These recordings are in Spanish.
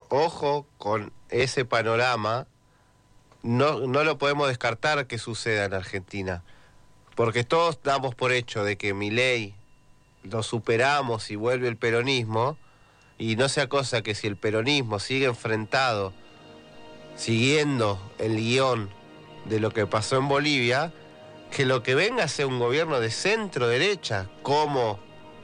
ojo con ese panorama, no lo podemos descartar que suceda en Argentina, porque todos damos por hecho de que Milei lo superamos y vuelve el peronismo, y no sea cosa que si el peronismo sigue enfrentado, siguiendo el guión de lo que pasó en Bolivia, que lo que venga sea un gobierno de centro-derecha como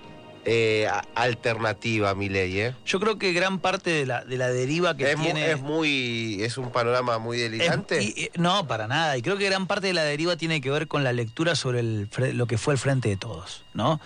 alternativa a Milei. Yo creo que gran parte de la deriva que tiene... Es un panorama muy delirante. No, para nada. Y creo que gran parte de la deriva tiene que ver con la lectura sobre lo que fue el Frente de Todos, ¿no?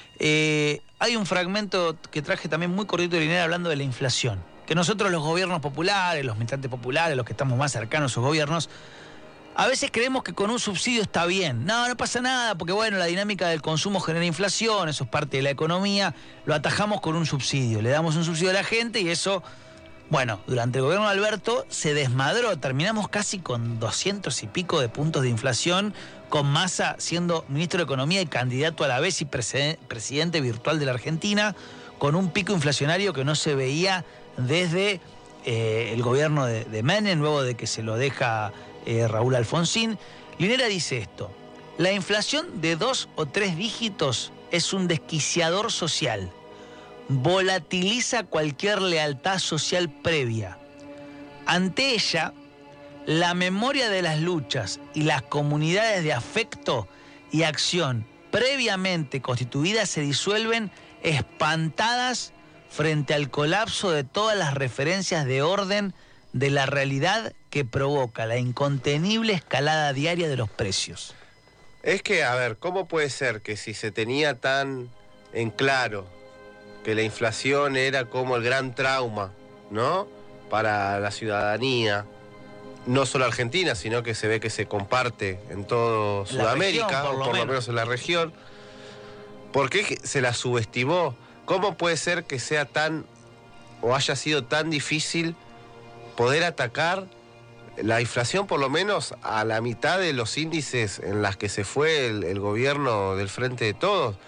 Hay un fragmento que traje también muy cortito de Linera hablando de la inflación. Que nosotros los gobiernos populares, los militantes populares, los que estamos más cercanos a esos gobiernos, a veces creemos que con un subsidio está bien. No pasa nada, porque bueno, la dinámica del consumo genera inflación, eso es parte de la economía, lo atajamos con un subsidio, le damos un subsidio a la gente y eso, bueno, durante el gobierno de Alberto se desmadró, terminamos casi con 200 y pico de puntos de inflación, con Massa siendo ministro de Economía y candidato a la vez y presidente virtual de la Argentina, con un pico inflacionario que no se veía desde el gobierno de Menem, luego de que se lo deja Raúl Alfonsín. Linera dice esto: la inflación de 2 o 3 dígitos es un desquiciador social, volatiliza cualquier lealtad social previa. Ante ella, la memoria de las luchas y las comunidades de afecto y acción previamente constituidas se disuelven espantadas frente al colapso de todas las referencias de orden de la realidad que provoca la incontenible escalada diaria de los precios. Es que, a ver, ¿cómo puede ser que si se tenía tan en claro que la inflación era como el gran trauma, ¿no?, para la ciudadanía, no solo Argentina, sino que se ve que se comparte en todo Sudamérica, región, por lo menos en la región, ¿por qué se la subestimó? ¿Cómo puede ser que sea tan, o haya sido tan difícil poder atacar la inflación por lo menos a la mitad de los índices en las que se fue el gobierno del Frente de Todos?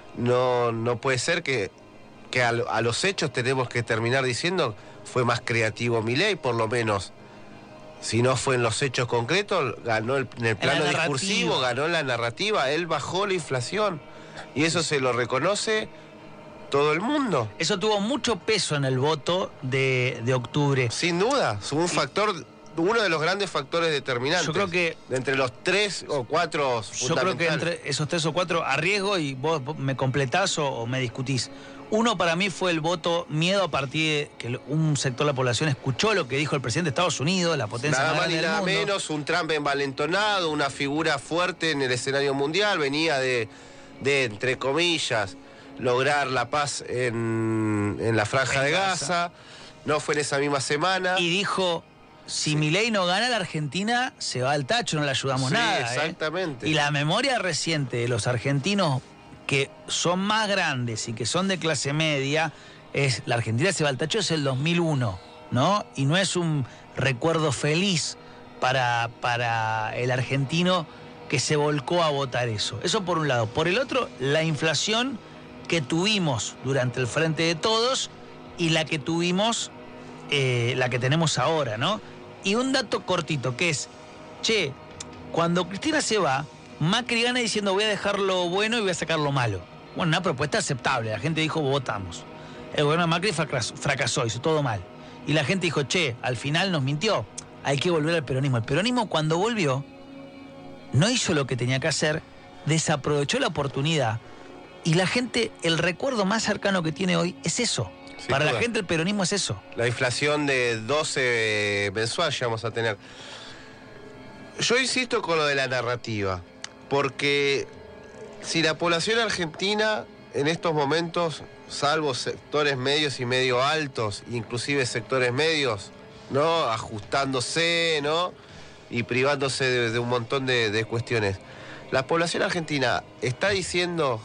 No puede ser que a los hechos tenemos que terminar diciendo fue más creativo Milei, por lo menos. Si no fue en los hechos concretos, ganó en el plano discursivo, ganó en la narrativa, él bajó la inflación y eso se lo reconoce todo el mundo. Eso tuvo mucho peso en el voto de octubre. Sin duda, fue un factor, uno de los grandes factores determinantes. Yo creo que entre los 3 o 4 yo creo que entre esos 3 o 4 arriesgo y vos me completás o me discutís. Uno para mí fue el voto miedo a partir de que un sector de la población escuchó lo que dijo el presidente de Estados Unidos, la potencia nada más más ni grande del nada mundo. menos, un Trump envalentonado, una figura fuerte en el escenario mundial, venía de entre comillas, lograr la paz en la franja de Gaza, no fue en esa misma semana. Y dijo, si Milei no gana, la Argentina se va al tacho, no le ayudamos nada. Exactamente. Y la memoria reciente de los argentinos que son más grandes y que son de clase media, es la Argentina se va al tacho, es el 2001, ¿no? Y no es un recuerdo feliz para el argentino que se volcó a votar eso. Eso por un lado. Por el otro, la inflación que tuvimos durante el Frente de Todos y la que tuvimos, la que tenemos ahora, ¿no? Y un dato cortito que es, cuando Cristina se va, Macri gana diciendo voy a dejar lo bueno y voy a sacar lo malo. Bueno, una propuesta aceptable, la gente dijo votamos. El gobierno de Macri fracasó, hizo todo mal. Y la gente dijo, al final nos mintió, hay que volver al peronismo. El peronismo cuando volvió, no hizo lo que tenía que hacer, desaprovechó la oportunidad. Y la gente, el recuerdo más cercano que tiene hoy es eso. Sin Para duda. La gente el peronismo es eso. La inflación de 12 mensual ya vamos a tener. Yo insisto con lo de la narrativa, porque si la población argentina en estos momentos, salvo sectores medios y medio altos, inclusive sectores medios, ¿no?, ajustándose, ¿no?, y privándose de un montón de cuestiones, la población argentina está diciendo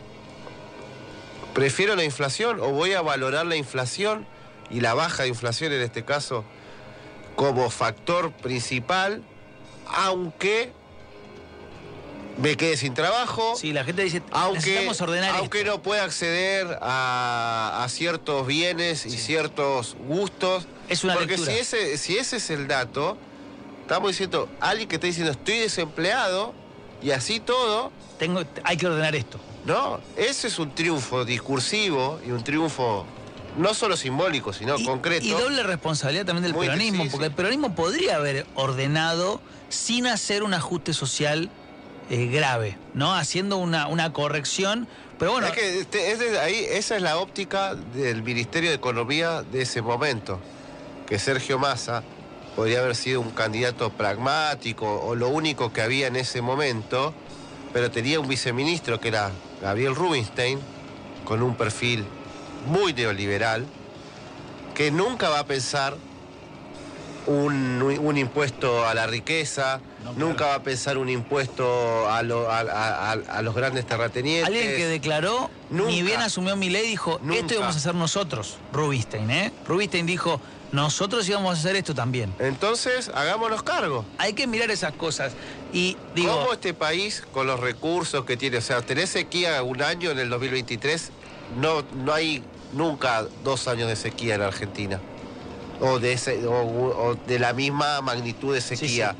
prefiero la inflación o voy a valorar la inflación y la baja de inflación en este caso como factor principal, aunque me quede sin trabajo. Sí, la gente dice, necesitamos ordenar aunque esto. no pueda acceder a ciertos bienes y ciertos gustos. Es una porque lectura. si ese es el dato, estamos diciendo, alguien que está diciendo estoy desempleado y así todo, Hay que ordenar esto. no, ese es un triunfo discursivo y un triunfo no solo simbólico, sino concreto. Y doble responsabilidad también del Muy peronismo, sí, porque sí. el peronismo podría haber ordenado sin hacer un ajuste social grave, ¿no? Haciendo una corrección, pero bueno... Es que ahí, esa es la óptica del Ministerio de Economía de ese momento, que Sergio Massa podría haber sido un candidato pragmático o lo único que había en ese momento, pero tenía un viceministro que era Gabriel Rubinstein, con un perfil muy neoliberal, que nunca va a pensar un impuesto a la riqueza, No, nunca claro. va a pensar un impuesto a los grandes terratenientes. Alguien que declaró, Nunca. ni bien asumió Milei, dijo, Nunca. esto íbamos a hacer nosotros, Rubinstein, ¿eh? Rubinstein dijo, nosotros íbamos a hacer esto también. Entonces, hagámonos cargo. Hay que mirar esas cosas. Y digo, ¿Cómo este país, con los recursos que tiene, o sea, tenés sequía un año en el 2023, no hay nunca 2 años de sequía en Argentina? O de la misma magnitud de sequía.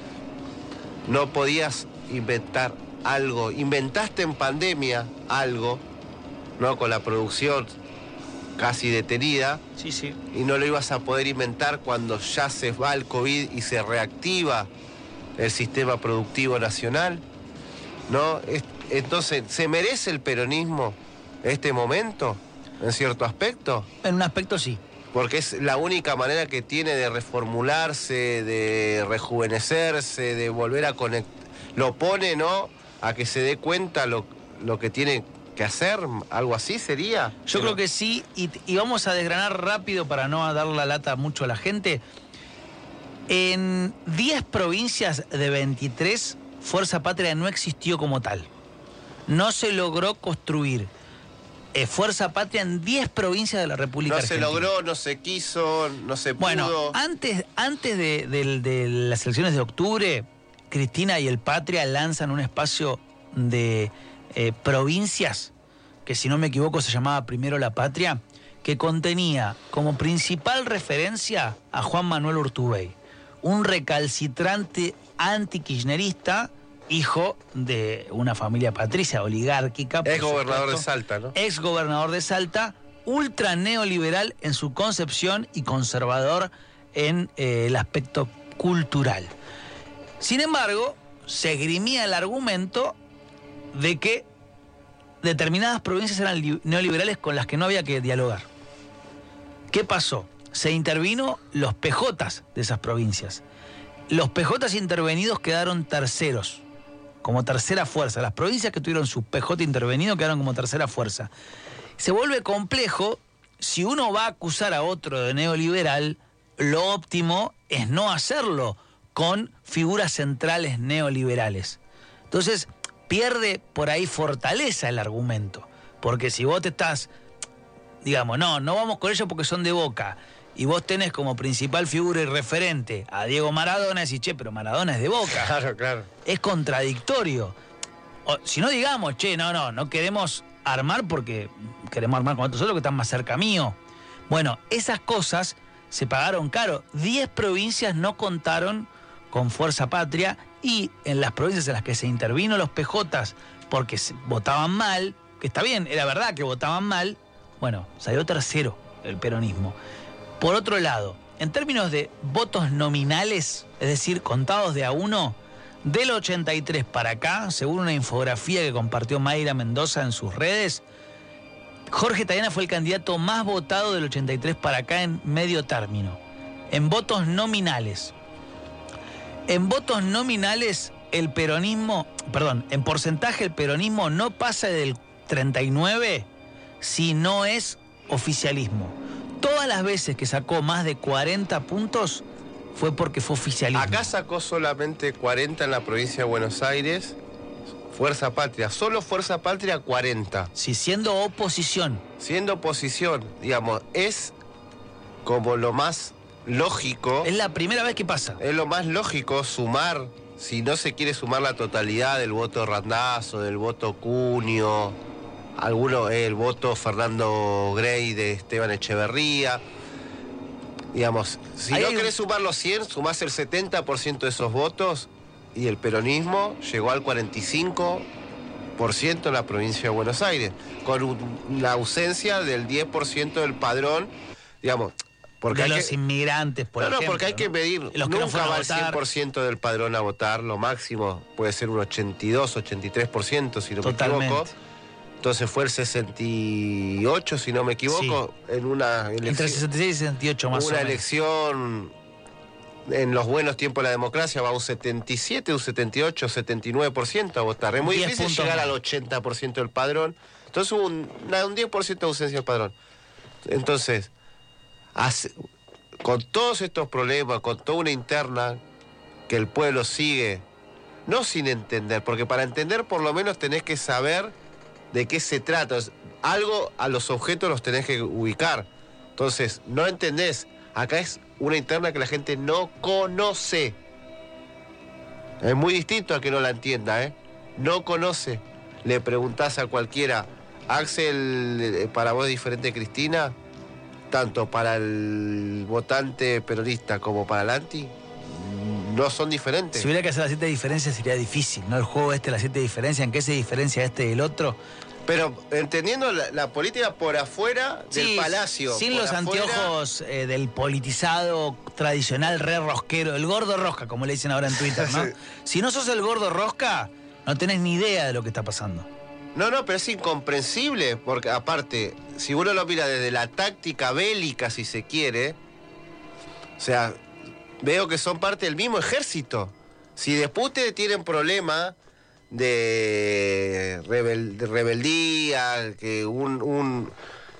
Sí. No podías inventar algo. Inventaste en pandemia algo, ¿no? Con la producción casi detenida. sí, sí. Y no lo ibas a poder inventar cuando ya se va el COVID y se reactiva el sistema productivo nacional, ¿no? Entonces, ¿se merece el peronismo este momento, en cierto aspecto? En un aspecto sí. Porque es la única manera que tiene de reformularse, de rejuvenecerse, de volver a conectar. Lo pone, ¿no?, a que se dé cuenta lo que tiene que hacer, algo así sería. Yo creo que sí, y vamos a desgranar rápido para no dar la lata mucho a la gente. En 10 provincias de 23, Fuerza Patria no existió como tal. No se logró construir Fuerza Patria en 10 provincias de la República No se Argentina. logró, no se quiso, no se Bueno, pudo. antes de las elecciones de octubre, Cristina y el Patria lanzan un espacio de provincias, que si no me equivoco se llamaba Primero la Patria, que contenía como principal referencia a Juan Manuel Urtubey, un recalcitrante antikirchnerista, hijo de una familia patricia oligárquica. Es gobernador de Salta, ¿no? Ex gobernador de Salta, ultra neoliberal en su concepción y conservador en el aspecto cultural. Sin embargo, se esgrimía el argumento de que determinadas provincias eran neoliberales con las que no había que dialogar. ¿Qué pasó? Se intervino los PJs de esas provincias. Los PJs intervenidos quedaron terceros, como tercera fuerza. Las provincias que tuvieron su PJ intervenido quedaron como tercera fuerza. Se vuelve complejo. Si uno va a acusar a otro de neoliberal, lo óptimo es no hacerlo con figuras centrales neoliberales. Entonces, pierde por ahí fortaleza el argumento. Porque si vos te estás, digamos, no vamos con ellos porque son de Boca, y vos tenés como principal figura y referente a Diego Maradona, y decís, che, pero Maradona es de Boca. Claro, claro. Es contradictorio. O, si no digamos, che, no queremos armar porque queremos armar con otros que están más cerca mío. Bueno, esas cosas se pagaron caro. 10 provincias no contaron con Fuerza Patria, y en las provincias en las que se intervino los PJs porque votaban mal, que está bien, era verdad que votaban mal, bueno, salió tercero el peronismo. Por otro lado, en términos de votos nominales, es decir, contados de a uno, del 83 para acá, según una infografía que compartió Mayra Mendoza en sus redes, Jorge Tayana fue el candidato más votado del 83 para acá en medio término. En votos nominales. En votos nominales, el peronismo, perdón, en porcentaje el peronismo no pasa del 39 si no es oficialismo. Todas las veces que sacó más de 40 puntos fue porque fue oficialismo. Acá sacó solamente 40 en la provincia de Buenos Aires. Fuerza Patria, solo Fuerza Patria 40. Sí, siendo oposición. Siendo oposición, digamos, es como lo más lógico. Es la primera vez que pasa. Es lo más lógico sumar si no se quiere sumar la totalidad del voto Randazzo, del voto Cunio, el voto Fernando Grey de Esteban Echeverría, digamos, si no querés sumar los 100, sumás el 70% de esos votos y el peronismo llegó al 45% en la provincia de Buenos Aires, con una ausencia del 10% del padrón, digamos. Porque de los inmigrantes, por ejemplo. No, porque hay que medir, nunca va el 100% del padrón a votar, lo máximo puede ser un 82, 83%, si no me equivoco. Entonces fue el 68, si no me equivoco, sí. En una elección. Entre 66 y 68 más o menos. Una elección, en los buenos tiempos de la democracia, va un 77, un 78, 79% a votar. Es muy difícil llegar al 80% del padrón. Entonces hubo un 10% de ausencia del padrón. Entonces, con todos estos problemas, con toda una interna que el pueblo sigue, no sin entender, porque para entender por lo menos tenés que saber de qué se trata. Algo a los objetos los tenés que ubicar. Entonces, no entendés. Acá es una interna que la gente no conoce. Es muy distinto a que no la entienda, ¿eh? No conoce. Le preguntás a cualquiera, Axel, para vos es diferente Cristina, tanto para el votante peronista como para el anti, no son diferentes. Si hubiera que hacer las 7 diferencias sería difícil, ¿no? El juego las 7 diferencias, ¿en qué se diferencia este del otro? Pero entendiendo la política por afuera del palacio. Sin los anteojos del politizado tradicional re rosquero, el gordo rosca, como le dicen ahora en Twitter, ¿no? Sí. Si no sos el gordo rosca, no tenés ni idea de lo que está pasando. No, pero es incomprensible, porque aparte, si uno lo mira desde la táctica bélica, si se quiere, o sea, veo que son parte del mismo ejército. Si después ustedes tienen problemas de rebeldía, que un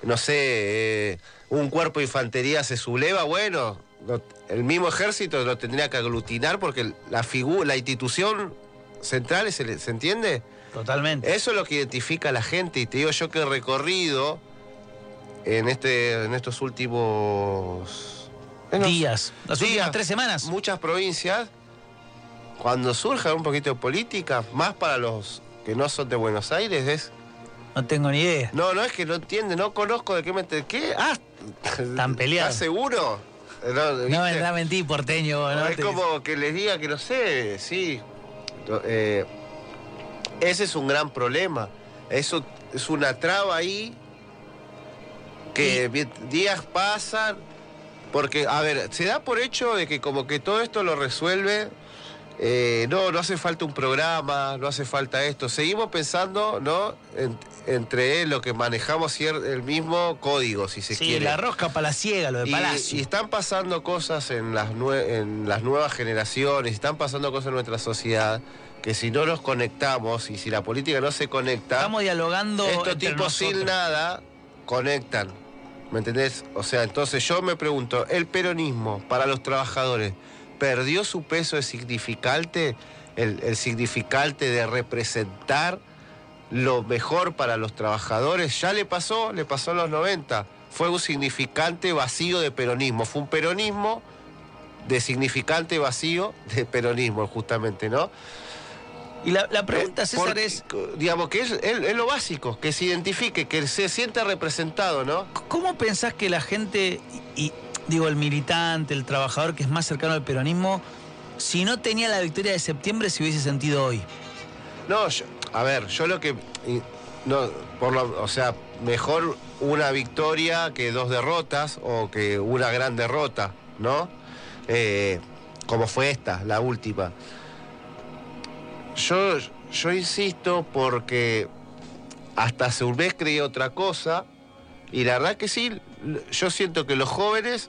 cuerpo de infantería se subleva, bueno, el mismo ejército lo tendría que aglutinar porque la institución central, ¿se entiende? Totalmente. Eso es lo que identifica a la gente, y te digo yo que he recorrido en estos últimos días, las últimas 3 semanas, muchas provincias, cuando surja un poquito de política, más para los que no son de Buenos Aires, es... No tengo ni idea. No, es que no entiende, no conozco de qué ¿Qué? ¿Están peleados? ¿Estás seguro? No vendrá mentir, porteño. No, es como que les diga que no sé, sí. Ese es un gran problema. Eso es una traba ahí que días pasan, porque, a ver, se da por hecho de que como que todo esto lo resuelve, no hace falta un programa, no hace falta esto. Seguimos pensando, ¿no? Entre lo que manejamos el mismo código, si se quiere. Sí, la rosca palaciega, lo de Palacio. Y están pasando cosas en las nuevas generaciones, están pasando cosas en nuestra sociedad, que si no nos conectamos y si la política no se conecta... Estamos dialogando estos tipos sin nada conectan, ¿me entendés? O sea, entonces yo me pregunto, ¿el peronismo para los trabajadores perdió su peso de significante, el significante de representar lo mejor para los trabajadores? Ya le pasó en los 90. Fue un significante vacío de peronismo. Fue un peronismo de significante vacío de peronismo, justamente, ¿no? Y la pregunta, César, es... Digamos, que es lo básico, que se identifique, que se sienta representado, ¿no? ¿Cómo pensás que la gente, digo, el militante, el trabajador que es más cercano al peronismo, si no tenía la victoria de septiembre, se hubiese sentido hoy? No, yo lo que... o sea, mejor una victoria que 2 derrotas o que una gran derrota, ¿no? Como fue esta, la última. Yo insisto porque hasta hace un mes creí otra cosa, y la verdad que sí, yo siento que los jóvenes,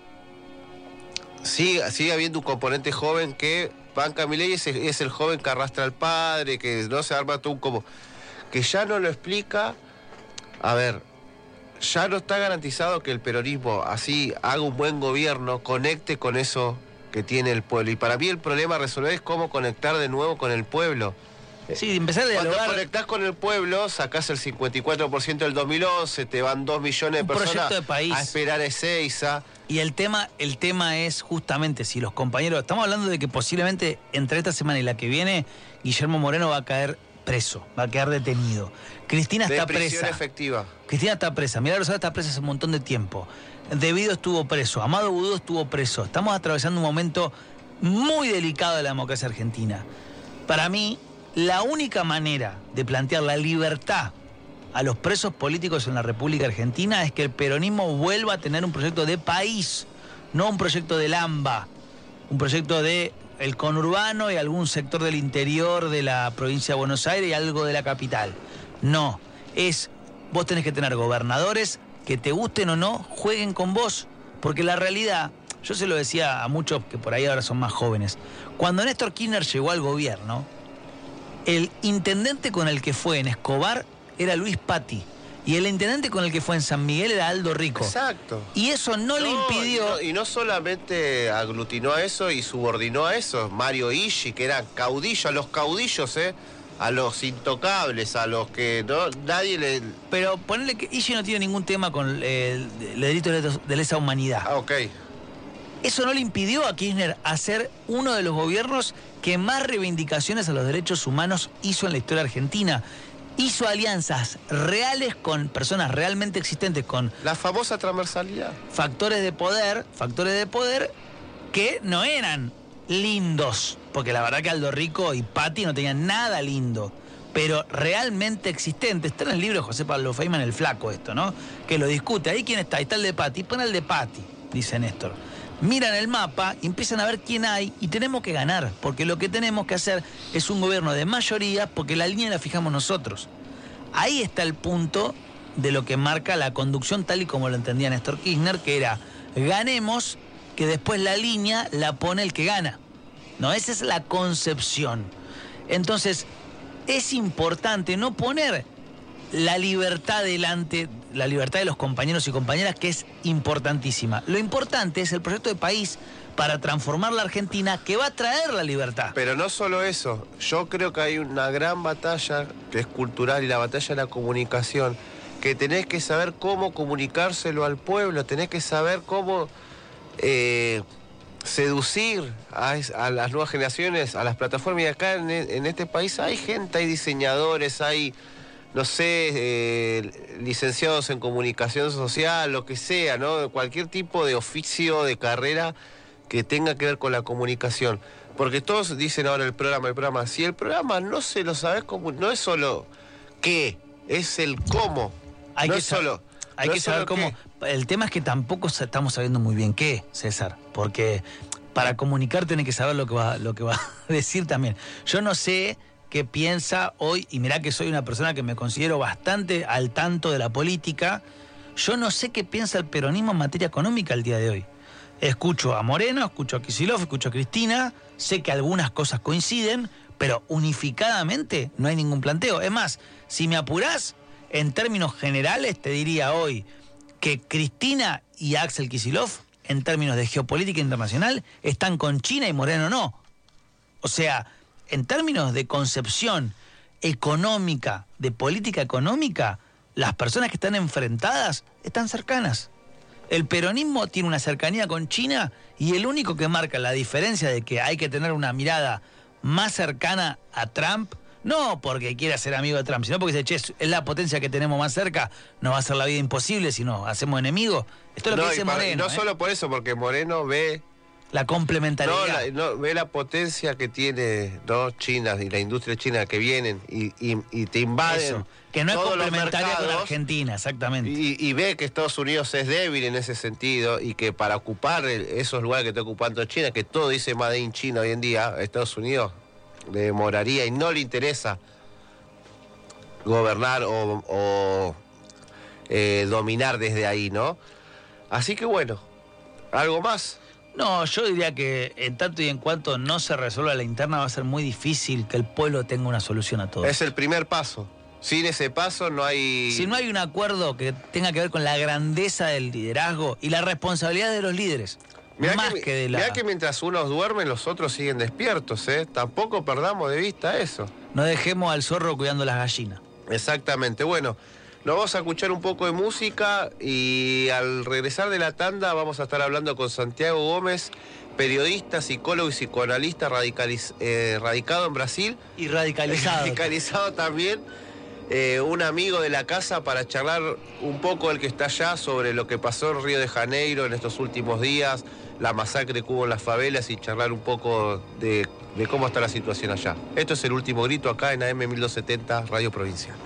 sigue habiendo un componente joven que banca Milei, es el joven que arrastra al padre, que no se arma todo como... que ya no lo explica. A ver, ya no está garantizado que el peronismo así haga un buen gobierno, conecte con eso que tiene el pueblo. Y para mí el problema a resolver es cómo conectar de nuevo con el pueblo. Sí, empezar a dialogar. Cuando conectás con el pueblo, sacás el 54% del 2011, te van 2 millones de personas de país a esperar a Ezeiza. Y el tema es justamente si los compañeros... Estamos hablando de que posiblemente entre esta semana y la que viene, Guillermo Moreno va a caer preso, va a quedar detenido. Cristina está presa. Efectiva. Cristina está presa. Milagro Rosada está presa hace un montón de tiempo. Debido estuvo preso. Amado Boudou estuvo preso. Estamos atravesando un momento muy delicado de la democracia argentina. Para mí, la única manera de plantear la libertad a los presos políticos en la República Argentina es que el peronismo vuelva a tener un proyecto de país, no un proyecto del AMBA, un proyecto de el conurbano y algún sector del interior de la provincia de Buenos Aires y algo de la capital. No, vos tenés que tener gobernadores que te gusten o no, jueguen con vos, porque la realidad, yo se lo decía a muchos que por ahí ahora son más jóvenes, cuando Néstor Kirchner llegó al gobierno, el intendente con el que fue en Escobar era Luis Patti. Y el intendente con el que fue en San Miguel era Aldo Rico. Exacto. Y eso no le impidió... Y no solamente aglutinó a eso y subordinó a eso. Mario Ishi, que eran caudillos, a los caudillos, a los intocables, a los que nadie le... Pero ponerle que Ishi no tiene ningún tema con el delito de lesa humanidad. Ah, ok. Eso no le impidió a Kirchner hacer uno de los gobiernos que más reivindicaciones a los derechos humanos hizo en la historia argentina. Hizo alianzas reales con personas realmente existentes, con... La famosa transversalidad. Factores de poder que no eran lindos, porque la verdad que Aldo Rico y Patti no tenían nada lindo, pero realmente existentes. Está en el libro de José Pablo Feynman, El Flaco, esto, ¿no? Que lo discute. Ahí quién está, ahí está el de Patti, pon el de Patti, dice Néstor. Miran el mapa, empiezan a ver quién hay y tenemos que ganar, porque lo que tenemos que hacer es un gobierno de mayoría, porque la línea la fijamos nosotros. Ahí está el punto de lo que marca la conducción tal y como lo entendía Néstor Kirchner, que era ganemos, que después la línea la pone el que gana. No, esa es la concepción. Entonces, es importante no poner la libertad delante, la libertad de los compañeros y compañeras, que es importantísima. Lo importante es el proyecto de país para transformar la Argentina, que va a traer la libertad. Pero no solo eso, yo creo que hay una gran batalla que es cultural y la batalla de la comunicación, que tenés que saber cómo comunicárselo al pueblo, tenés que saber cómo seducir a las nuevas generaciones, a las plataformas. Y acá en este país hay gente, hay diseñadores, hay... no sé, licenciados en comunicación social, lo que sea, ¿no? Cualquier tipo de oficio, de carrera que tenga que ver con la comunicación. Porque todos dicen ahora el programa. Si el programa no se lo sabes, no es solo qué, es el cómo. Hay no que es solo... Hay que saber cómo... El tema es que tampoco estamos sabiendo muy bien qué, César, porque para comunicar tenés que saber lo que va a decir también. Yo no sé... que piensa hoy, y mirá que soy una persona que me considero bastante al tanto de la política, yo no sé qué piensa el peronismo en materia económica el día de hoy. Escucho a Moreno, escucho a Kicillof, escucho a Cristina, sé que algunas cosas coinciden, pero unificadamente no hay ningún planteo. Es más, si me apurás, en términos generales te diría hoy que Cristina y Axel Kicillof, en términos de geopolítica internacional, están con China y Moreno no. O sea... En términos de concepción económica, de política económica, las personas que están enfrentadas están cercanas. El peronismo tiene una cercanía con China y el único que marca la diferencia de que hay que tener una mirada más cercana a Trump, no porque quiera ser amigo de Trump, sino porque dice, che, es la potencia que tenemos más cerca, nos va a hacer la vida imposible si nos hacemos enemigos. Esto es lo que dice Moreno. No solo por eso, porque Moreno ve... la complementariedad. Ve la potencia que tiene, ¿no? China y la industria china que vienen y te invaden. Eso, que no es complementaria con Argentina, exactamente. Y ve que Estados Unidos es débil en ese sentido y que para ocupar esos lugares que está ocupando China, que todo dice Made in China hoy en día, Estados Unidos le demoraría y no le interesa gobernar o dominar desde ahí, ¿no? Así que bueno, ¿algo más? No, yo diría que en tanto y en cuanto no se resuelva la interna va a ser muy difícil que el pueblo tenga una solución a todo. Es el primer paso. Sin ese paso no hay... Si no hay un acuerdo que tenga que ver con la grandeza del liderazgo y la responsabilidad de los líderes, mirá que mientras unos duermen, los otros siguen despiertos, ¿eh? Tampoco perdamos de vista eso. No dejemos al zorro cuidando las gallinas. Exactamente. Bueno, Nos vamos a escuchar un poco de música y al regresar de la tanda vamos a estar hablando con Santiago Gómez, periodista, psicólogo y psicoanalista radicado en Brasil. Y radicalizado. Radicalizado también. Un amigo de la casa para charlar un poco, el que está allá, sobre lo que pasó en Río de Janeiro en estos últimos días, la masacre que hubo en las favelas y charlar un poco de cómo está la situación allá. Esto es El Último Grito acá en AM 1270 Radio Provincia.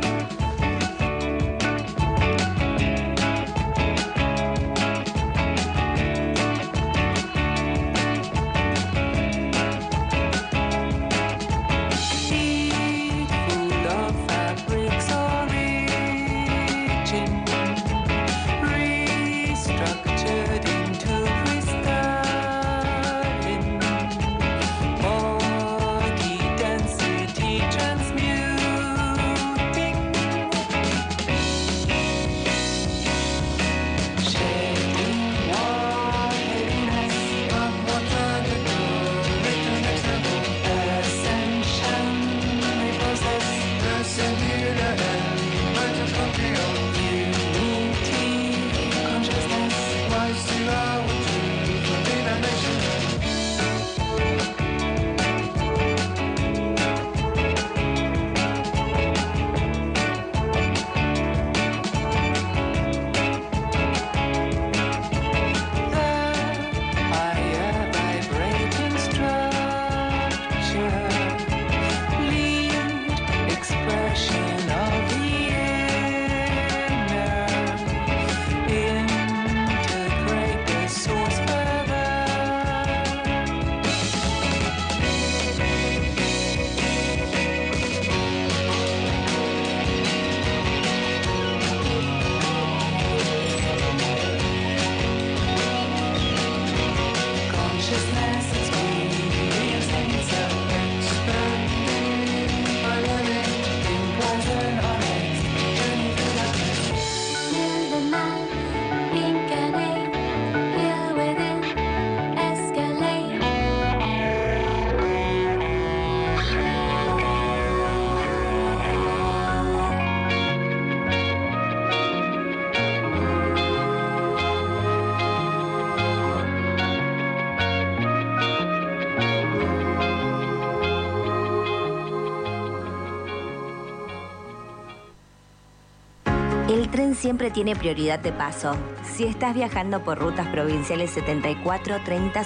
El tren siempre tiene prioridad de paso. Si estás viajando por rutas provinciales 74, 30,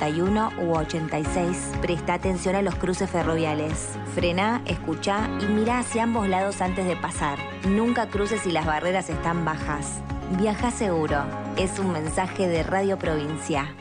51 u 86, presta atención a los cruces ferroviales. Frená, escuchá y mirá hacia ambos lados antes de pasar. Nunca cruces si las barreras están bajas. Viaja seguro. Es un mensaje de Radio Provincia.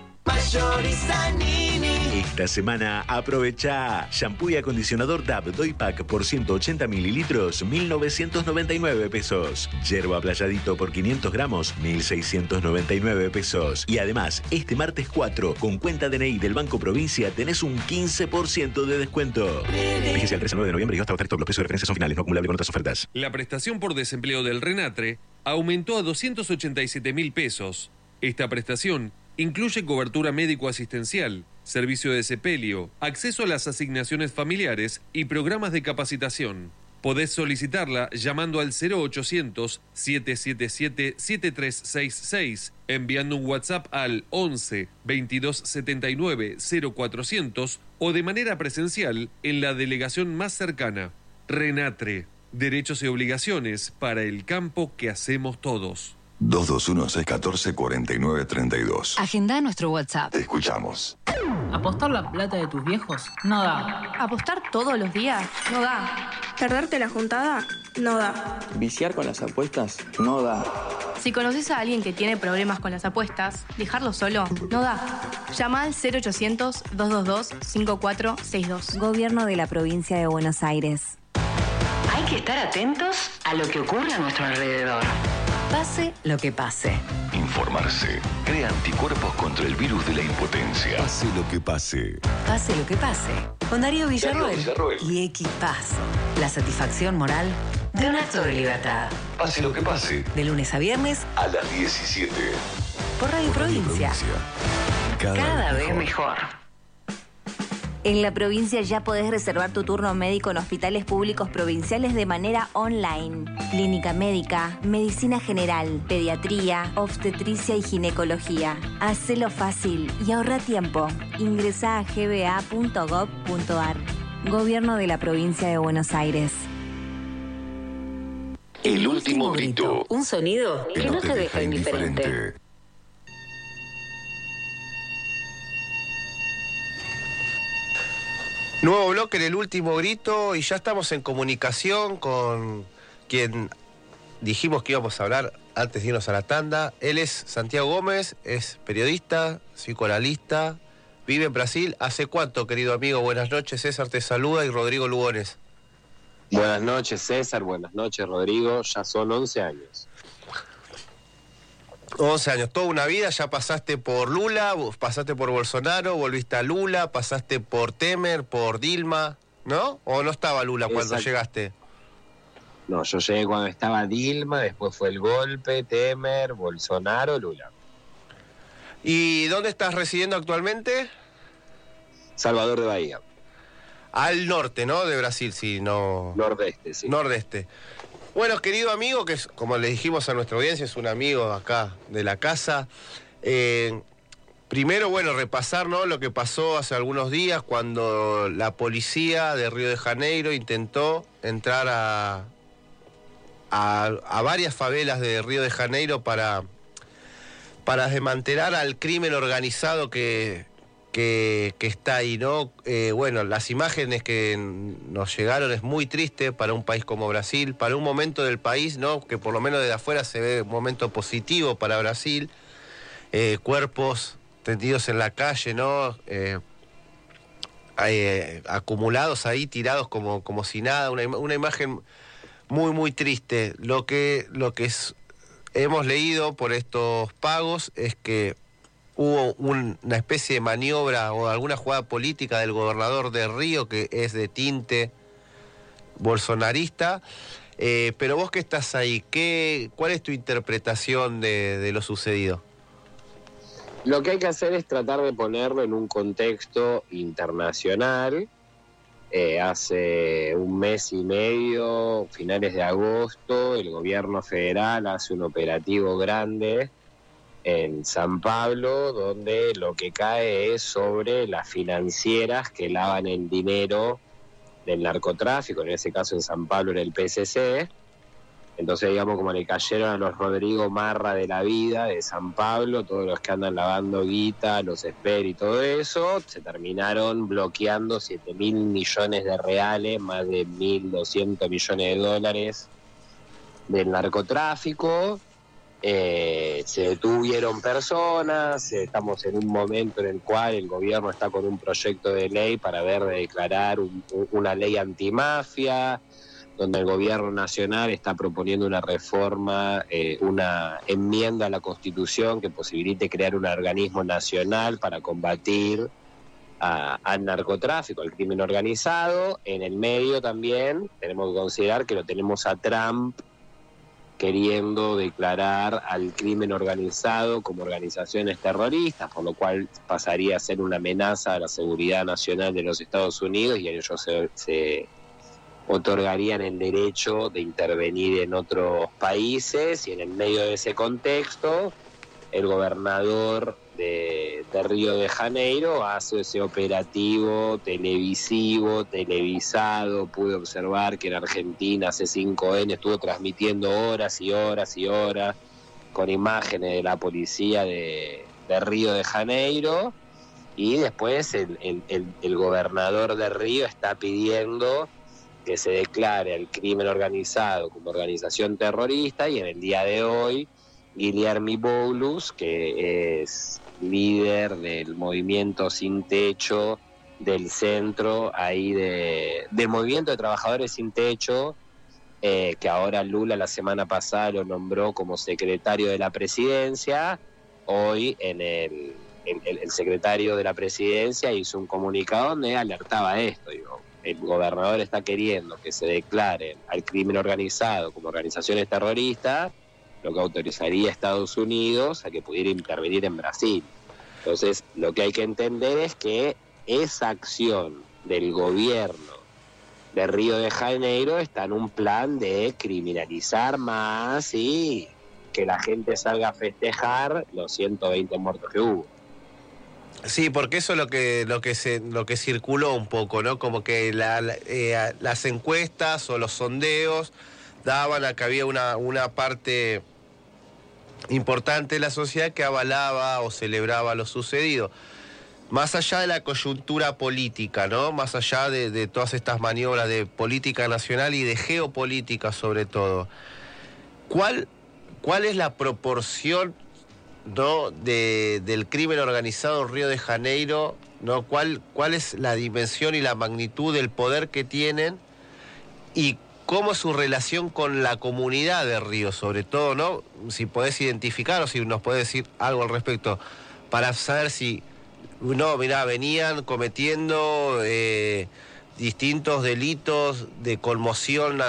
Esta semana aprovecha shampoo y acondicionador Dab Doy Pack por 180 mililitros, 1.999 pesos. Yerba Playadito por 500 gramos, 1.699 pesos. Y además, este martes 4, con cuenta DNI del Banco Provincia, tenés un 15% de descuento. Fíjese al 13 de noviembre y hasta agotar todos los precios de referencia son finales, no acumulable con otras ofertas. La prestación por desempleo del RENATRE aumentó a 287.000 pesos. Esta prestación incluye cobertura médico-asistencial, servicio de sepelio, acceso a las asignaciones familiares y programas de capacitación. Podés solicitarla llamando al 0800-777-7366, enviando un WhatsApp al 11 22 79 0400 o de manera presencial en la delegación más cercana. RENATRE, derechos y obligaciones para el campo que hacemos todos. 221-614-4932. Agendá nuestro WhatsApp. Te escuchamos. ¿Apostar la plata de tus viejos? No da. ¿Apostar todos los días? No da. ¿Perderte la juntada? No da. ¿Viciar con las apuestas? No da. Si conoces a alguien que tiene problemas con las apuestas, dejarlo solo no da. Llama al 0800-222-5462. Gobierno de la Provincia de Buenos Aires. Hay que estar atentos a lo que ocurre a nuestro alrededor. Pase lo que pase. Informarse. Crea anticuerpos contra el virus de la impotencia. Pase lo que pase. Pase lo que pase. Con Darío Villarroel y Equipaz. La satisfacción moral de un acto de libertad. Pase lo que pase. De lunes a viernes a las 17. Por Radio Provincia. Cada vez mejor. En la provincia ya podés reservar tu turno médico en hospitales públicos provinciales de manera online. Clínica médica, medicina general, pediatría, obstetricia y ginecología. Hacelo fácil y ahorra tiempo. Ingresá a gba.gov.ar. Gobierno de la Provincia de Buenos Aires. El último grito. Un sonido que no te deja indiferente. Nuevo bloque en el último grito y ya estamos en comunicación con quien dijimos que íbamos a hablar antes de irnos a la tanda. Él es Santiago Gómez, es periodista, psicoanalista, vive en Brasil. ¿Hace cuánto, querido amigo? Buenas noches, César te saluda y Rodrigo Lugones. Buenas noches, César, buenas noches, Rodrigo. Ya son 11 años. 11 años, toda una vida. Ya pasaste por Lula, pasaste por Bolsonaro, volviste a Lula, pasaste por Temer, por Dilma, ¿no? ¿O no estaba Lula cuando llegaste? No, yo llegué cuando estaba Dilma, después fue el golpe, Temer, Bolsonaro, Lula. ¿Y dónde estás residiendo actualmente? Salvador de Bahía. Al norte, ¿no? De Brasil, sí, no... Nordeste, sí. Nordeste. Bueno, querido amigo, que es, como le dijimos a nuestra audiencia, es un amigo acá de la casa. Primero, bueno, repasar, ¿no?, lo que pasó hace algunos días cuando la policía de Río de Janeiro intentó entrar a varias favelas de Río de Janeiro para desmantelar al crimen organizado que está ahí, ¿no? Bueno, las imágenes que nos llegaron es muy triste para un país como Brasil, para un momento del país, ¿no?, que por lo menos desde afuera se ve un momento positivo para Brasil. Cuerpos tendidos en la calle, ¿no? Acumulados ahí, tirados como si nada, una imagen muy, muy triste. Lo que hemos leído por estos pagos es que hubo una especie de maniobra o alguna jugada política del gobernador de Río, que es de tinte bolsonarista. Pero vos que estás ahí, ¿cuál es tu interpretación de lo sucedido? Lo que hay que hacer es tratar de ponerlo en un contexto internacional. Hace un mes y medio, finales de agosto, el gobierno federal hace un operativo grande en San Pablo, donde lo que cae es sobre las financieras que lavan el dinero del narcotráfico. En ese caso en San Pablo era el PSC. Entonces, digamos, como le cayeron a los Rodrigo Marra de la vida de San Pablo, todos los que andan lavando guita, los Esper y todo eso, se terminaron bloqueando 7.000 millones de reales, más de 1.200 millones de dólares del narcotráfico. Se detuvieron personas. Estamos en un momento en el cual el gobierno está con un proyecto de ley para ver de declarar una ley antimafia, donde el gobierno nacional está proponiendo una reforma, una enmienda a la Constitución que posibilite crear un organismo nacional para combatir al narcotráfico, al crimen organizado. En el medio también tenemos que considerar que lo tenemos a Trump queriendo declarar al crimen organizado como organizaciones terroristas, por lo cual pasaría a ser una amenaza a la seguridad nacional de los Estados Unidos, y ellos se otorgarían el derecho de intervenir en otros países. Y en el medio de ese contexto, el gobernador de Río de Janeiro hace ese operativo televisado. Pude observar que en Argentina C5N estuvo transmitiendo horas y horas y horas con imágenes de la policía de Río de Janeiro, y después el gobernador de Río está pidiendo que se declare al crimen organizado como organización terrorista. Y en el día de hoy, Guilherme Boulos, que es líder del movimiento Sin Techo del centro ahí del movimiento de trabajadores sin techo, que ahora Lula la semana pasada lo nombró como secretario de la presidencia. Hoy el secretario de la presidencia hizo un comunicado donde alertaba esto. Digo, el gobernador está queriendo que se declare al crimen organizado como organizaciones terroristas, lo que autorizaría a Estados Unidos a que pudiera intervenir en Brasil. Entonces, lo que hay que entender es que esa acción del gobierno de Río de Janeiro está en un plan de criminalizar más y que la gente salga a festejar los 120 muertos que hubo. Sí, porque eso es lo que circuló un poco, ¿no? Como que las encuestas o los sondeos daban a que había una parte importante de la sociedad que avalaba o celebraba lo sucedido. Más allá de la coyuntura política, ¿no? Más allá de todas estas maniobras de política nacional y de geopolítica sobre todo, ¿cuál es la proporción, ¿no?, del crimen organizado en Río de Janeiro, ¿no? ¿Cuál es la dimensión y la magnitud del poder que tienen y cómo es su relación con la comunidad de Río, sobre todo, ¿no? Si podés identificar o si nos podés decir algo al respecto, para saber si, no, mirá, venían cometiendo distintos delitos de conmoción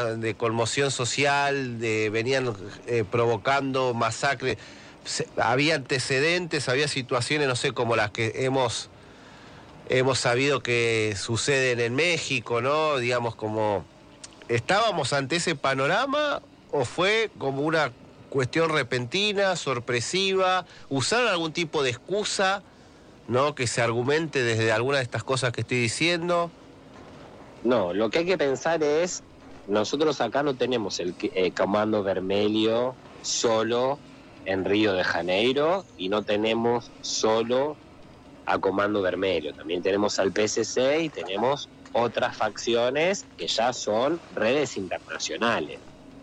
social, venían provocando masacres. Había antecedentes, había situaciones, no sé, como las que hemos sabido que suceden en México, ¿no? Digamos, como, ¿estábamos ante ese panorama o fue como una cuestión repentina, sorpresiva? ¿Usaron algún tipo de excusa, ¿no?, que se argumente desde alguna de estas cosas que estoy diciendo? No, lo que hay que pensar es, nosotros acá no tenemos el Comando Vermelho solo en Río de Janeiro y no tenemos solo a Comando Vermelho, también tenemos al PSC y tenemos otras facciones que ya son redes internacionales.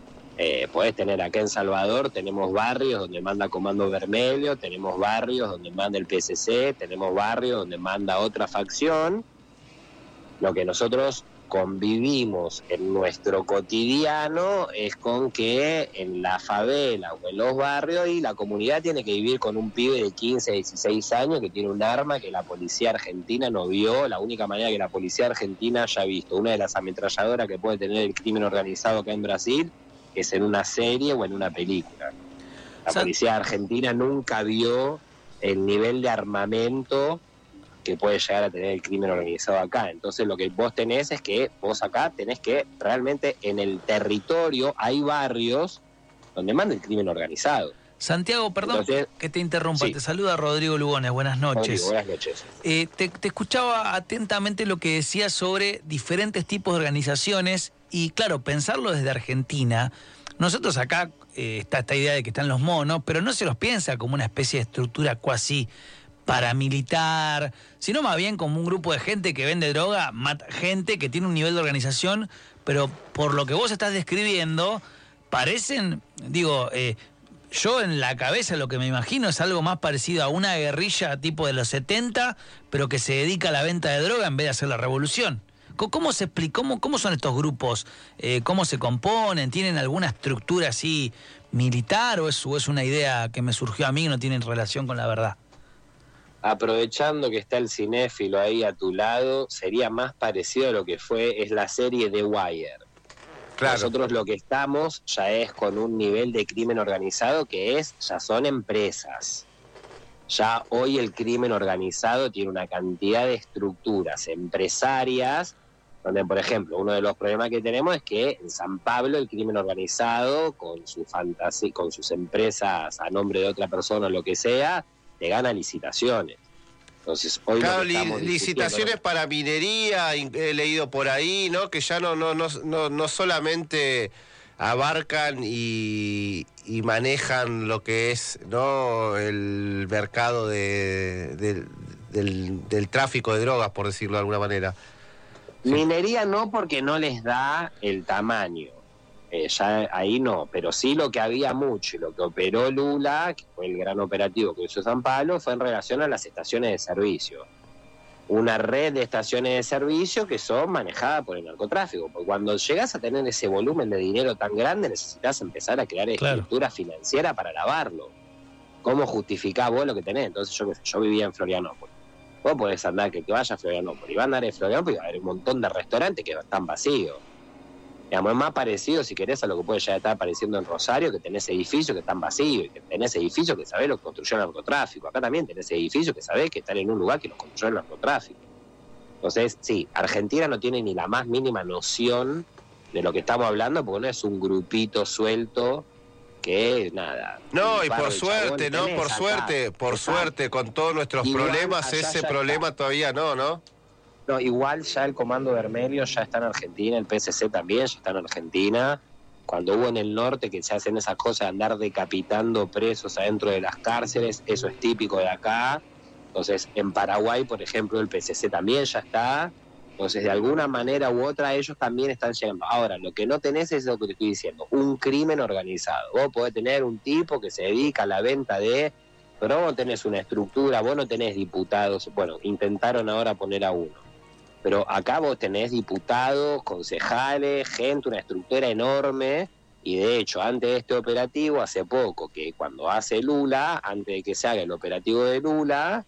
Podés tener acá en Salvador, tenemos barrios donde manda Comando Vermelho, tenemos barrios donde manda el PSC, tenemos barrios donde manda otra facción. Lo que nosotros convivimos en nuestro cotidiano es con que en la favela o en los barrios y la comunidad tiene que vivir con un pibe de 15, 16 años que tiene un arma que la policía argentina no vio. La única manera que la policía argentina haya visto una de las ametralladoras que puede tener el crimen organizado acá en Brasil es en una serie o en una película. La policía argentina nunca vio el nivel de armamento que puede llegar a tener el crimen organizado acá. Entonces lo que vos tenés es que vos acá tenés que realmente en el territorio hay barrios donde manda el crimen organizado. Santiago, perdón. Entonces, que te interrumpa, sí. Te saluda Rodrigo Lugones, buenas noches. Rodrigo, buenas noches. Te escuchaba atentamente lo que decías sobre diferentes tipos de organizaciones y claro, pensarlo desde Argentina, nosotros acá está esta idea de que están los monos, pero no se los piensa como una especie de estructura cuasi paramilitar, sino más bien como un grupo de gente que vende droga, mata gente que tiene un nivel de organización, pero por lo que vos estás describiendo, parecen, yo en la cabeza lo que me imagino es algo más parecido a una guerrilla tipo de los 70, pero que se dedica a la venta de droga en vez de hacer la revolución. ¿Cómo se explica? ¿Cómo son estos grupos? ¿Cómo se componen? ¿Tienen alguna estructura así militar o es una idea que me surgió a mí y no tiene relación con la verdad? Aprovechando que está el cinéfilo ahí a tu lado, sería más parecido a lo que es la serie The Wire. Claro. Nosotros lo que estamos ya es con un nivel de crimen organizado que ya son empresas. Ya hoy el crimen organizado tiene una cantidad de estructuras empresarias, donde, por ejemplo, uno de los problemas que tenemos es que en San Pablo el crimen organizado, con su fantasía, con sus empresas a nombre de otra persona o lo que sea, te gana licitaciones. Entonces, hoy claro, licitaciones para minería, he leído por ahí, ¿no? Que ya no solamente abarcan y manejan lo que es, ¿no?, el mercado del tráfico de drogas, por decirlo de alguna manera. Sí. Minería no, porque no les da el tamaño. Ya ahí no, pero sí lo que había mucho y lo que operó Lula, que fue el gran operativo que hizo San Pablo, fue en relación a las estaciones de servicio. Una red de estaciones de servicio que son manejadas por el narcotráfico, porque cuando llegas a tener ese volumen de dinero tan grande necesitas empezar a crear estructura financiera para lavarlo. ¿Cómo justificás vos lo que tenés? Entonces yo vivía en Florianópolis. Vos podés andar, que te vayas a Florianópolis, y van a andar en Florianópolis y va a haber un montón de restaurantes que están vacíos. Digamos, es más parecido, si querés, a lo que puede ya estar apareciendo en Rosario, que tenés edificios que están vacíos, y que tenés edificios que sabés lo que construyó el narcotráfico. Acá también tenés edificios que sabés que están en un lugar que los construyó el narcotráfico. Entonces, sí, Argentina no tiene ni la más mínima noción de lo que estamos hablando, porque no es un grupito suelto que nada. No, y por suerte, ¿no? Por suerte, con todos nuestros problemas, ese problema todavía no. No, igual ya el Comando Vermelho ya está en Argentina, el PSC también ya está en Argentina. Cuando hubo en el norte que se hacen esas cosas de andar decapitando presos adentro de las cárceles, eso es típico de acá. Entonces, en Paraguay, por ejemplo, el PSC también ya está. Entonces, de alguna manera u otra, ellos también están llegando. Ahora, lo que no tenés es lo que te estoy diciendo, un crimen organizado. Vos podés tener un tipo que se dedica a la venta de... Pero vos no tenés una estructura, vos no tenés diputados. Bueno, intentaron ahora poner a uno. Pero acá vos tenés diputados, concejales, gente, una estructura enorme. Y de hecho, antes de este operativo, hace poco, que cuando hace Lula, antes de que se haga el operativo de Lula...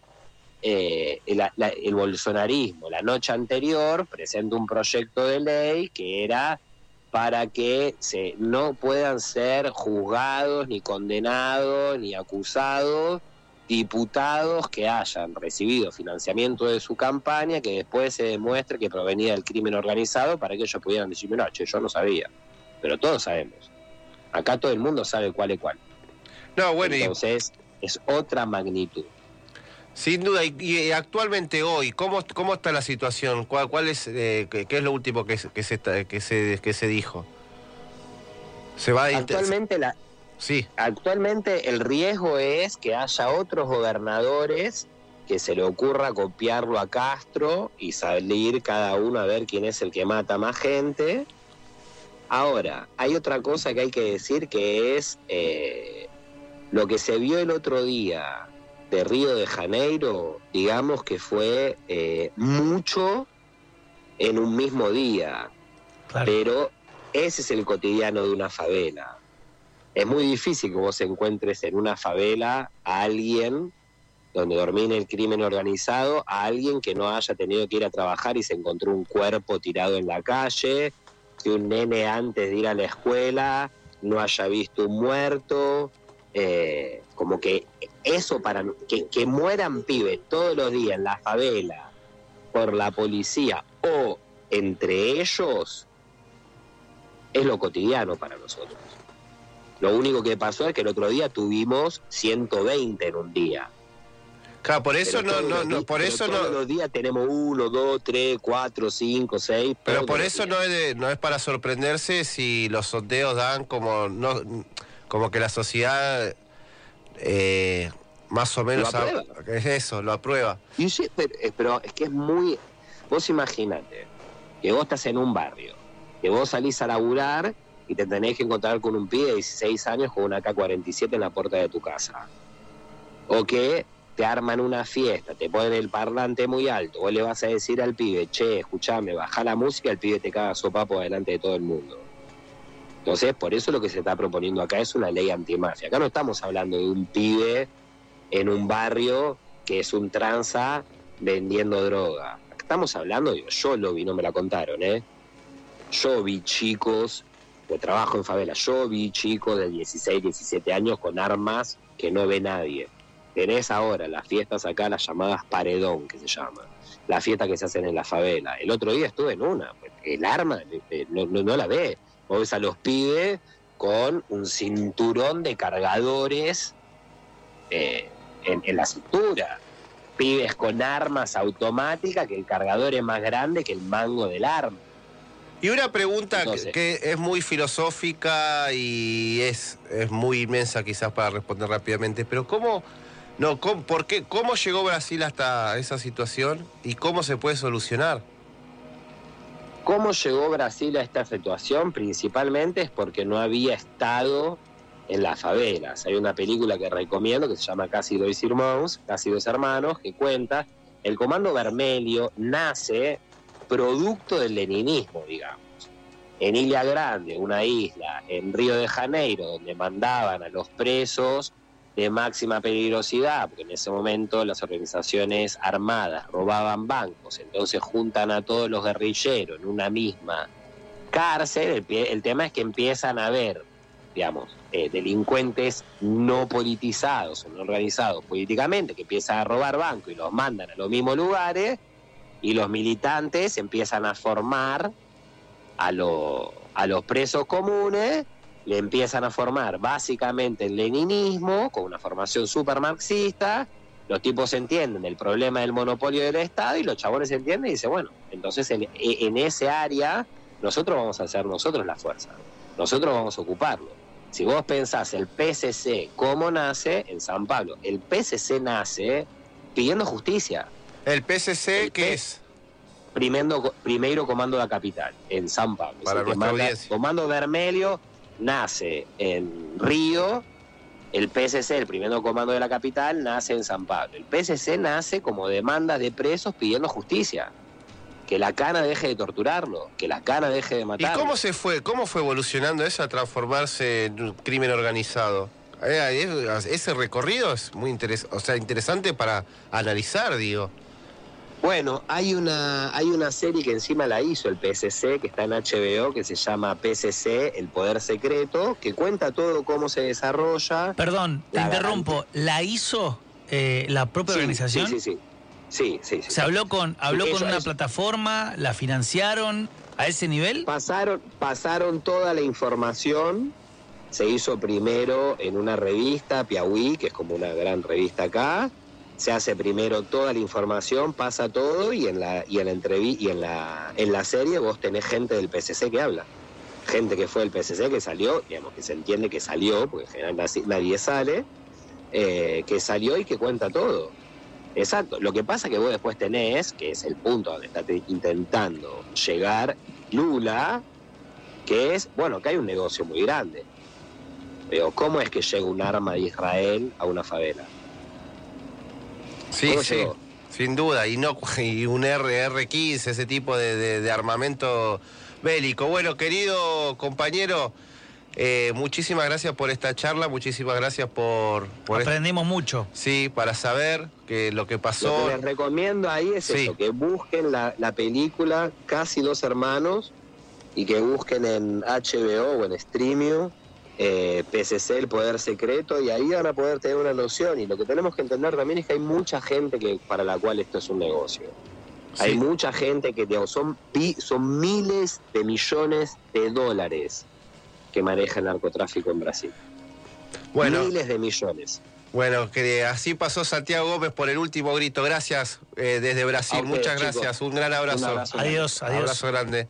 el bolsonarismo la noche anterior presentó un proyecto de ley que era para que no puedan ser juzgados, ni condenados, ni acusados diputados que hayan recibido financiamiento de su campaña, que después se demuestre que provenía del crimen organizado, para que ellos pudieran decir, no, yo no sabía. Pero todos sabemos. Acá todo el mundo sabe cuál es cuál. No, bueno, entonces es otra magnitud. Sin duda, y actualmente hoy, ¿cómo está la situación? ¿Cuál es qué es lo último que se dijo? Se va a Actualmente el riesgo es que haya otros gobernadores que se le ocurra copiarlo a Castro y salir cada uno a ver quién es el que mata más gente. Ahora, hay otra cosa que hay que decir, que es lo que se vio el otro día de Río de Janeiro, digamos que fue mucho en un mismo día. Claro. Pero ese es el cotidiano de una favela. Es muy difícil que vos encuentres en una favela a alguien donde domine el crimen organizado, a alguien que no haya tenido que ir a trabajar y se encontró un cuerpo tirado en la calle, que un nene antes de ir a la escuela no haya visto un muerto, como que eso para que mueran pibes todos los días en la favela por la policía o entre ellos es lo cotidiano para nosotros. Lo único que pasó es que el otro día tuvimos 120 en un día. Claro, por eso todos los días tenemos 1, 2, 3, 4, 5, 6. Pero por eso no es para sorprenderse si los sondeos dan como que la sociedad más o menos lo aprueba. Y sí, pero es que es muy... Vos imaginate que vos estás en un barrio, que vos salís a laburar y te tenés que encontrar con un pibe de 16 años con una AK-47 en la puerta de tu casa. O que te arman una fiesta, te ponen el parlante muy alto, vos le vas a decir al pibe, che, escuchame, baja la música, el pibe te caga sopapo delante de todo el mundo. Entonces, por eso lo que se está proponiendo acá es una ley antimafia. Acá no estamos hablando de un pibe en un barrio que es un tranza vendiendo droga. Acá estamos hablando, yo lo vi, no me la contaron, Yo vi chicos, que trabajo en favela, yo vi chicos de 16, 17 años con armas que no ve nadie. Tenés ahora las fiestas acá, las llamadas paredón, que se llaman. Las fiestas que se hacen en la favela. El otro día estuve en una, el arma no la ve. Vos ves a los pibes con un cinturón de cargadores en la cintura. Pibes con armas automáticas, que el cargador es más grande que el mango del arma. Y una pregunta que es muy filosófica y es muy inmensa quizás para responder rápidamente, pero ¿cómo llegó Brasil hasta esa situación y cómo se puede solucionar? ¿Cómo llegó Brasil a esta situación? Principalmente es porque no había Estado en las favelas. Hay una película que recomiendo que se llama Casi dos hermanos, que cuenta, el Comando Vermelho nace producto del leninismo, digamos. En Ilha Grande, una isla en Río de Janeiro, donde mandaban a los presos de máxima peligrosidad, porque en ese momento las organizaciones armadas robaban bancos, entonces juntan a todos los guerrilleros en una misma cárcel. El tema es que empiezan a haber, digamos, delincuentes no politizados o no organizados políticamente, que empiezan a robar bancos y los mandan a los mismos lugares, Y los militantes empiezan a formar a los presos comunes, le empiezan a formar básicamente el leninismo, con una formación súper marxista. Los tipos entienden el problema del monopolio del Estado y los chabones entienden y dicen, bueno, entonces en ese área nosotros vamos a hacer nosotros la fuerza, nosotros vamos a ocuparlo. Si vos pensás el PSC, ¿cómo nace? En San Pablo. El PSC nace pidiendo justicia. ¿El PSC qué es? Primero Comando de la Capital, en San Pablo. Para nuestra audiencia. Comando Vermelho nace en Río. El PSC, el Primero Comando de la Capital, nace en San Pablo. El PSC nace como demanda de presos pidiendo justicia. Que la cana deje de torturarlo, que la cana deje de matarlo. ¿Y cómo fue evolucionando eso a transformarse en un crimen organizado? Ese recorrido es muy interesante para analizar, digo. Bueno, hay una serie que encima la hizo el PSC, que está en HBO, que se llama PSC, El Poder Secreto, que cuenta todo cómo se desarrolla. Perdón, te interrumpo. ¿La hizo la propia organización? Sí. ¿Se habló con una plataforma? ¿La financiaron a ese nivel? Pasaron toda la información. Se hizo primero en una revista, Piauí, que es como una gran revista acá. Se hace primero toda la información, pasa todo, y en la serie vos tenés gente del PSC que habla. Gente que fue del PSC que salió, digamos, que se entiende que salió, porque en general nadie sale, que salió y que cuenta todo. Exacto. Lo que pasa que vos después tenés, que es el punto donde está intentando llegar Lula, que es, bueno, que hay un negocio muy grande. Pero ¿cómo es que llega un arma de Israel a una favela? Sí, sin duda, y un R-15, ese tipo de armamento bélico. Bueno, querido compañero, muchísimas gracias por esta charla, muchísimas gracias por aprendimos mucho. Sí, para saber lo que pasó. Lo que les recomiendo ahí es eso, que busquen la película Casi Dos Hermanos y que busquen en HBO o en Streamio PSC, El Poder Secreto, y ahí van a poder tener una noción. Y lo que tenemos que entender también es que hay mucha gente para la cual esto es un negocio. Sí. Hay mucha gente que son miles de millones de dólares que maneja el narcotráfico en Brasil. Bueno, miles de millones. Bueno, que así pasó Santiago Gómez por el último grito. Gracias desde Brasil. Muchas gracias. Chicos. Un gran abrazo. Un abrazo. Adiós. Abrazo grande.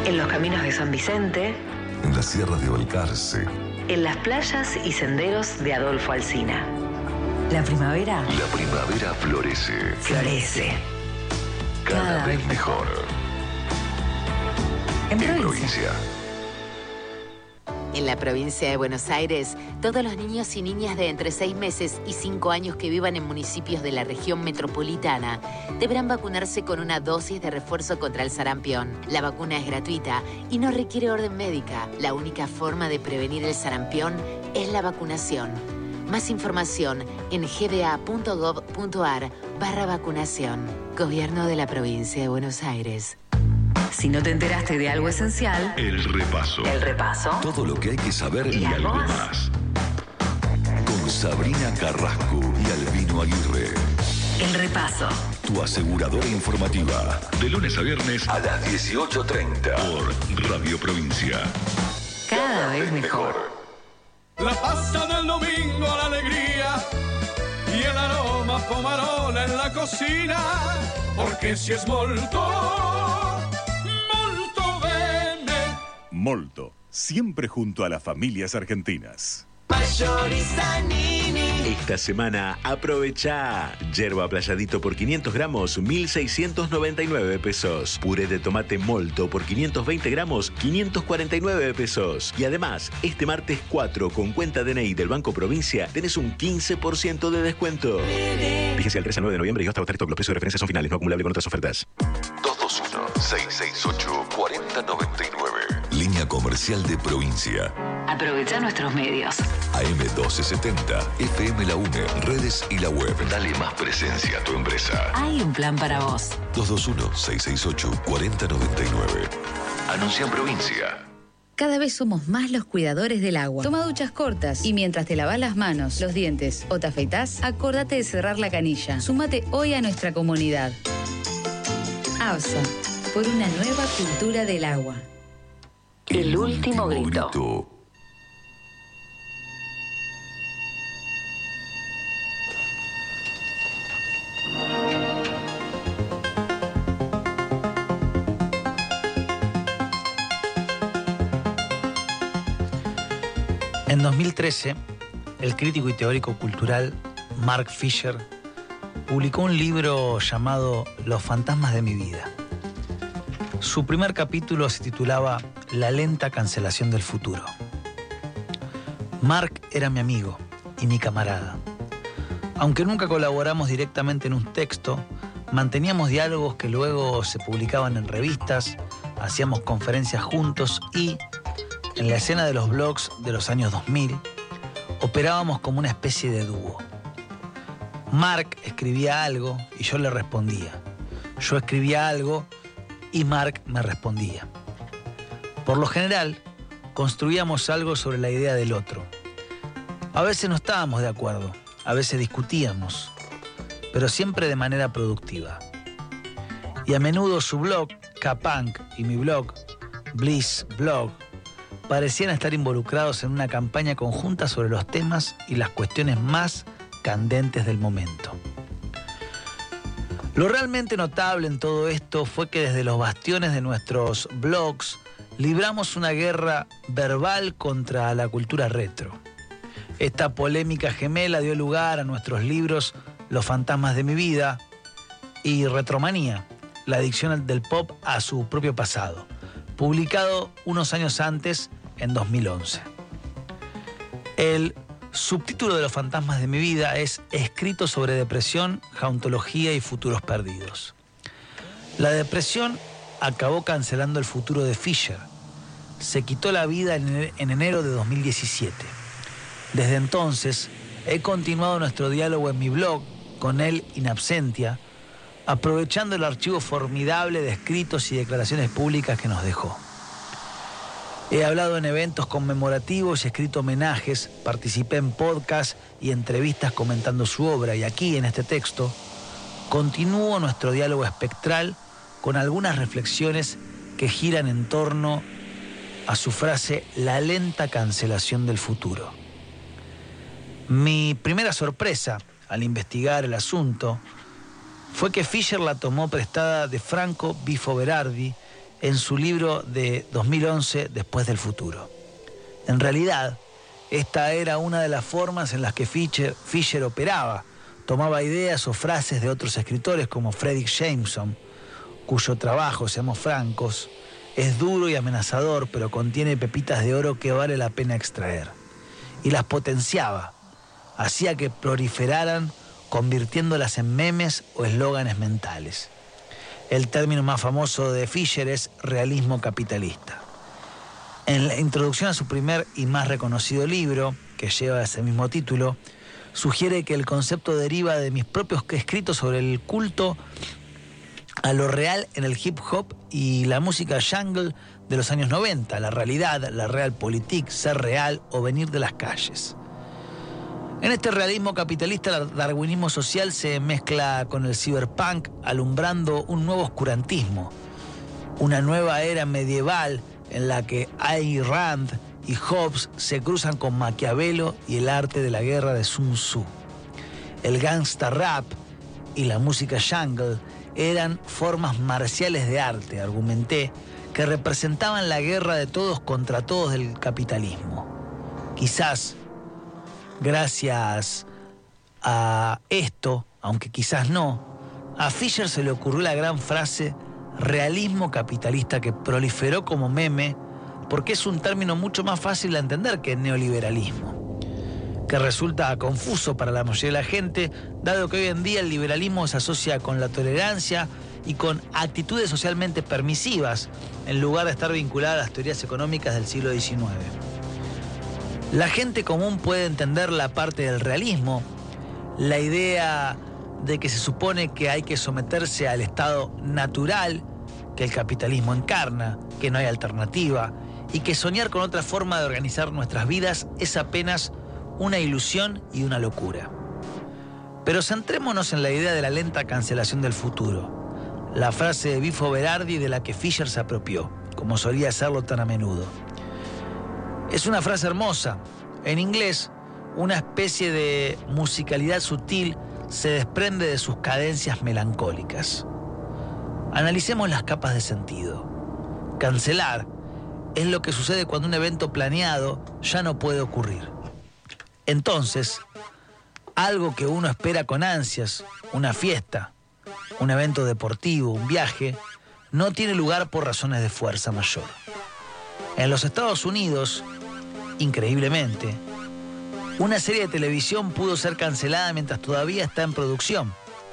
en los caminos de San Vicente, en la Sierra de Balcarce, en las playas y senderos de Adolfo Alsina. La primavera florece. Florece. Cada vez mejor. En provincia. En la provincia de Buenos Aires, todos los niños y niñas de entre 6 meses y 5 años que vivan en municipios de la región metropolitana deberán vacunarse con una dosis de refuerzo contra el sarampión. La vacuna es gratuita y no requiere orden médica. La única forma de prevenir el sarampión es la vacunación. Más información en gba.gov.ar/vacunación. Gobierno de la provincia de Buenos Aires. Si no te enteraste de algo esencial, El repaso. Todo lo que hay que saber y algo más. Con Sabrina Carrasco y Albino Aguirre. El repaso. Tu aseguradora informativa. De lunes a viernes a las 18:30. Por Radio Provincia. Cada vez mejor. La pasta del domingo, la alegría y el aroma pomarola en la cocina. Porque si es molto, molto bene. Molto, siempre junto a las familias argentinas. Esta semana aprovecha yerba playadito por 500 gramos, 1.699 pesos. Puré de tomate molto por 520 gramos, 549 pesos. Y además, este martes 4 con cuenta DNI del Banco Provincia tenés un 15% de descuento. Fíjense al 3 al 9 de noviembre y hasta agotar stock. Los precios de referencia son finales, no acumulable con otras ofertas. 221-668-4099. Línea comercial de Provincia. Aprovecha nuestros medios. AM1270, FM La UNE, redes y la web. Dale más presencia a tu empresa. Hay un plan para vos. 221-668-4099. Anuncia en Provincia. Cada vez somos más los cuidadores del agua. Toma duchas cortas y mientras te lavas las manos, los dientes o te afeitás, acordate de cerrar la canilla. Súmate hoy a nuestra comunidad. ABSA, por una nueva cultura del agua. El último grito. En 2013, el crítico y teórico cultural Mark Fisher publicó un libro llamado Los fantasmas de mi vida. Su primer capítulo se titulaba La lenta cancelación del futuro. Mark era mi amigo y mi camarada. Aunque nunca colaboramos directamente en un texto, manteníamos diálogos que luego se publicaban en revistas, hacíamos conferencias juntos y, en la escena de los blogs de los años 2000, operábamos como una especie de dúo. Mark escribía algo y yo le respondía. Yo escribía algo y Mark me respondía. Por lo general, construíamos algo sobre la idea del otro. A veces no estábamos de acuerdo, a veces discutíamos, pero siempre de manera productiva. Y a menudo su blog, K-Punk, y mi blog, Bliss Blog, parecían estar involucrados en una campaña conjunta sobre los temas y las cuestiones más candentes del momento. Lo realmente notable en todo esto fue que desde los bastiones de nuestros blogs libramos una guerra verbal contra la cultura retro. Esta polémica gemela dio lugar a nuestros libros Los fantasmas de mi vida y Retromanía, la adicción del pop a su propio pasado, publicado unos años antes, en 2011. El subtítulo de Los fantasmas de mi vida es Escrito sobre depresión, jauntología y futuros perdidos. La depresión acabó cancelando el futuro de Fisher. Se quitó la vida en enero de 2017. Desde entonces, he continuado nuestro diálogo en mi blog, con él in absentia, aprovechando el archivo formidable de escritos y declaraciones públicas que nos dejó. He hablado en eventos conmemorativos y escrito homenajes, participé en podcasts y entrevistas comentando su obra, y aquí, en este texto, continúo nuestro diálogo espectral con algunas reflexiones que giran en torno a su frase la lenta cancelación del futuro. Mi primera sorpresa al investigar el asunto fue que Fisher la tomó prestada de Franco Bifo Berardi en su libro de 2011, Después del futuro. En realidad, esta era una de las formas en las que Fisher operaba. Tomaba ideas o frases de otros escritores como Fredric Jameson, cuyo trabajo, seamos francos, es duro y amenazador, pero contiene pepitas de oro que vale la pena extraer. Y las potenciaba, hacía que proliferaran, convirtiéndolas en memes o eslóganes mentales. El término más famoso de Fisher es realismo capitalista. En la introducción a su primer y más reconocido libro, que lleva ese mismo título, sugiere que el concepto deriva de mis propios escritos sobre el culto a lo real en el hip hop y la música jungle de los años 90, la realidad, la realpolitik, ser real o venir de las calles. En este realismo capitalista, el darwinismo social se mezcla con el cyberpunk, alumbrando un nuevo oscurantismo, una nueva era medieval en la que Ayn Rand y Hobbes se cruzan con Maquiavelo y el arte de la guerra de Sun Tzu. El gangsta rap y la música jungle eran formas marciales de arte, argumenté, que representaban la guerra de todos contra todos del capitalismo. Quizás, gracias a esto, aunque quizás no, a Fisher se le ocurrió la gran frase realismo capitalista, que proliferó como meme porque es un término mucho más fácil de entender que neoliberalismo, que resulta confuso para la mayoría de la gente, dado que hoy en día el liberalismo se asocia con la tolerancia y con actitudes socialmente permisivas, en lugar de estar vinculada a las teorías económicas del siglo XIX. La gente común puede entender la parte del realismo, la idea de que se supone que hay que someterse al estado natural que el capitalismo encarna, que no hay alternativa, y que soñar con otra forma de organizar nuestras vidas es apenas una ilusión y una locura. Pero centrémonos en la idea de la lenta cancelación del futuro, la frase de Bifo Berardi de la que Fisher se apropió, como solía hacerlo tan a menudo. Es una frase hermosa. En inglés, una especie de musicalidad sutil se desprende de sus cadencias melancólicas. Analicemos las capas de sentido. Cancelar es lo que sucede cuando un evento planeado ya no puede ocurrir. Entonces, algo que uno espera con ansias, una fiesta, un evento deportivo, un viaje, no tiene lugar por razones de fuerza mayor. En los Estados Unidos, increíblemente, una serie de televisión pudo ser cancelada mientras todavía está en producción,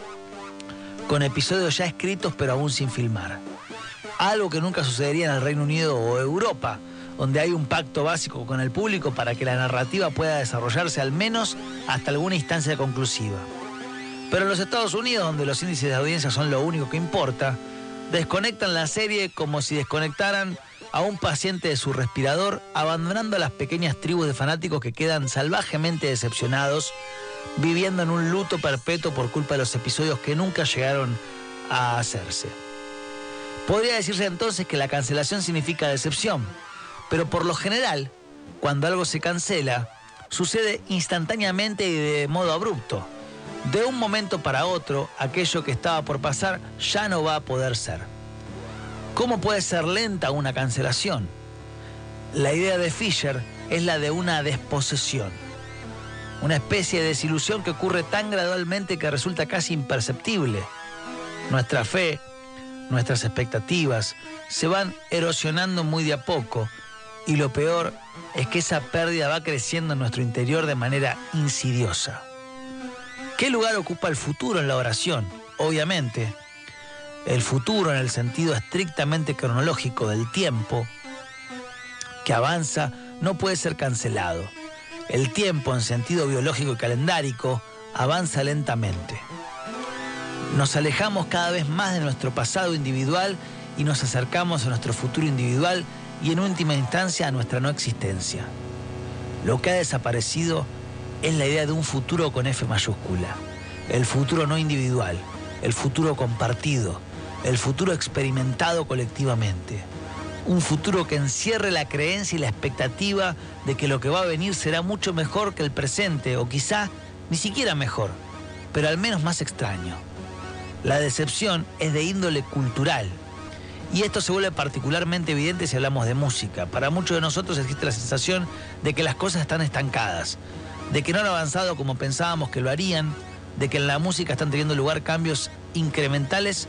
con episodios ya escritos pero aún sin filmar. Algo que nunca sucedería en el Reino Unido o Europa, donde hay un pacto básico con el público para que la narrativa pueda desarrollarse al menos hasta alguna instancia conclusiva. Pero en los Estados Unidos, donde los índices de audiencia son lo único que importa, desconectan la serie como si desconectaran a un paciente de su respirador, abandonando a las pequeñas tribus de fanáticos que quedan salvajemente decepcionados, viviendo en un luto perpetuo por culpa de los episodios que nunca llegaron a hacerse. Podría decirse entonces que la cancelación significa decepción, pero por lo general, cuando algo se cancela, sucede instantáneamente y de modo abrupto. De un momento para otro, aquello que estaba por pasar ya no va a poder ser. ¿Cómo puede ser lenta una cancelación? La idea de Fisher es la de una desposesión, una especie de desilusión que ocurre tan gradualmente que resulta casi imperceptible. Nuestra fe, nuestras expectativas se van erosionando muy de a poco, y lo peor es que esa pérdida va creciendo en nuestro interior de manera insidiosa. ¿Qué lugar ocupa el futuro en la oración? Obviamente, el futuro en el sentido estrictamente cronológico del tiempo que avanza no puede ser cancelado. El tiempo en sentido biológico y calendárico avanza lentamente. Nos alejamos cada vez más de nuestro pasado individual y nos acercamos a nuestro futuro individual y en última instancia a nuestra no existencia. Lo que ha desaparecido es la idea de un futuro con F mayúscula, el futuro no individual, el futuro compartido, el futuro experimentado colectivamente. Un futuro que encierre la creencia y la expectativa de que lo que va a venir será mucho mejor que el presente, o quizá ni siquiera mejor, pero al menos más extraño. La decepción es de índole cultural Y esto se vuelve particularmente evidente si hablamos de música. Para muchos de nosotros existe la sensación de que las cosas están estancadas, de que no han avanzado como pensábamos que lo harían, de que en la música están teniendo lugar cambios incrementales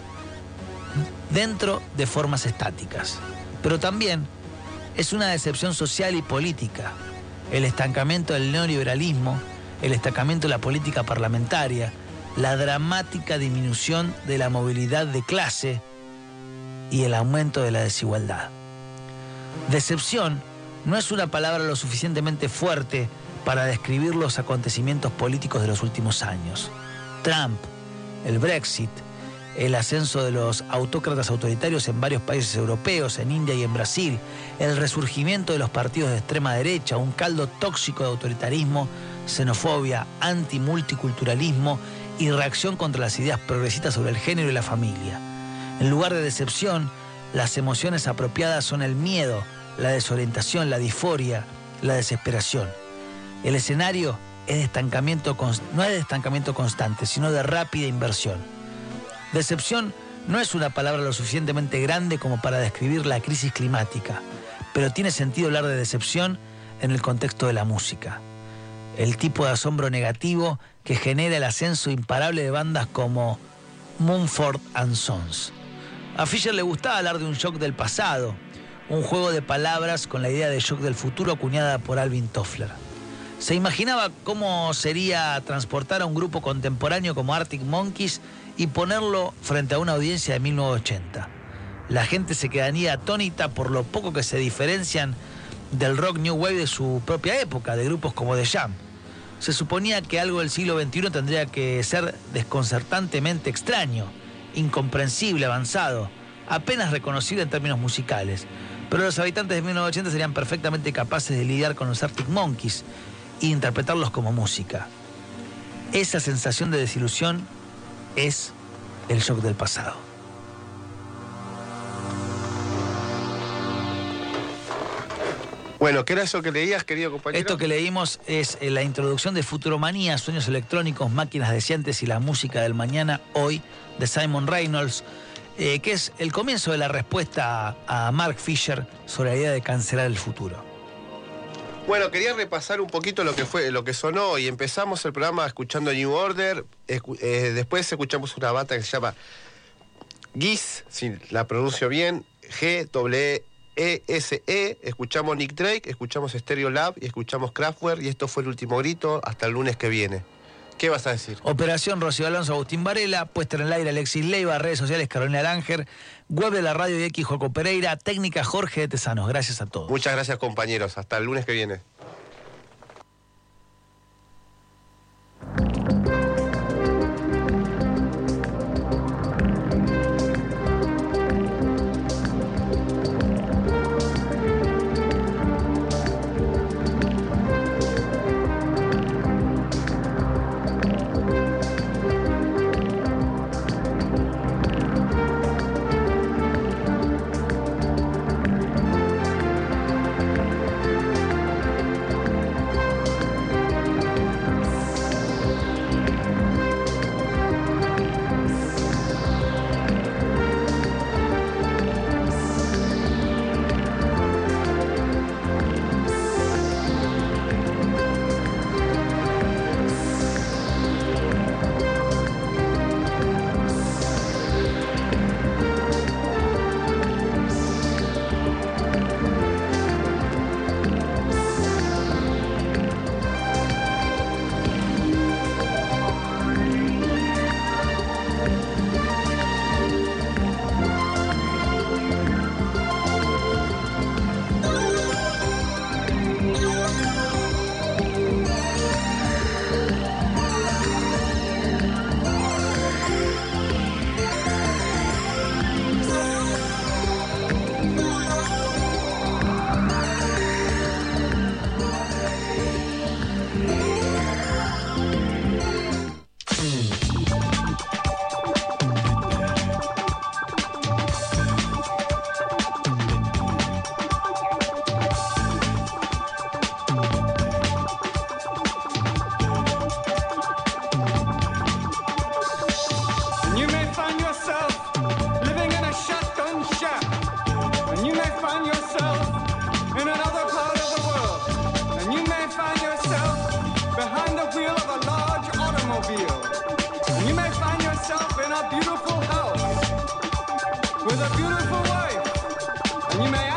dentro de formas estáticas. Pero también es una decepción social y política. El estancamiento del neoliberalismo, el estancamiento de la política parlamentaria, la dramática disminución de la movilidad de clase y el aumento de la desigualdad. Decepción no es una palabra lo suficientemente fuerte para describir los acontecimientos políticos de los últimos años. Trump, el Brexit, el ascenso de los autócratas autoritarios en varios países europeos, en India y en Brasil, el resurgimiento de los partidos de extrema derecha, un caldo tóxico de autoritarismo, xenofobia, antimulticulturalismo y reacción contra las ideas progresistas sobre el género y la familia. En lugar de decepción, las emociones apropiadas son el miedo, la desorientación, la disforia, la desesperación. El escenario es de estancamiento, no es de estancamiento constante, sino de rápida inversión. Decepción no es una palabra lo suficientemente grande como para describir la crisis climática, pero tiene sentido hablar de decepción en el contexto de la música. El tipo de asombro negativo que genera el ascenso imparable de bandas como Mumford & Sons. A Fisher le gustaba hablar de un shock del pasado, un juego de palabras con la idea de shock del futuro acuñada por Alvin Toffler. Se imaginaba cómo sería transportar a un grupo contemporáneo como Arctic Monkeys y ponerlo frente a una audiencia de 1980. La gente se quedaría atónita por lo poco que se diferencian del rock new wave de su propia época, de grupos como The Jam. Se suponía que algo del siglo XXI tendría que ser desconcertantemente extraño, incomprensible, avanzado, apenas reconocible en términos musicales. Pero los habitantes de 1980 serían perfectamente capaces de lidiar con los Arctic Monkeys e interpretarlos como música. Esa sensación de desilusión es el shock del pasado. Bueno, ¿qué era eso que leías, querido compañero? Esto que leímos es la introducción de Futuromanía, Sueños Electrónicos, Máquinas Deseantes y la Música del Mañana, hoy, de Simon Reynolds, que es el comienzo de la respuesta a Mark Fisher sobre la idea de cancelar el futuro. Bueno, quería repasar un poquito lo que sonó y empezamos el programa escuchando New Order, después escuchamos una banda que se llama Geese, si la pronuncio bien, G-E-S-E, escuchamos Nick Drake, escuchamos Stereolab y escuchamos Kraftwerk y esto fue el último grito, hasta el lunes que viene. ¿Qué vas a decir? Operación Rocío Alonso, Agustín Varela, puesta en el aire Alexis Leiva, redes sociales Carolina Langer, web de la radio y X Joaco Pereira, técnica Jorge de Tesanos. Gracias a todos. Muchas gracias, compañeros. Hasta el lunes que viene. with a beautiful wife, and you may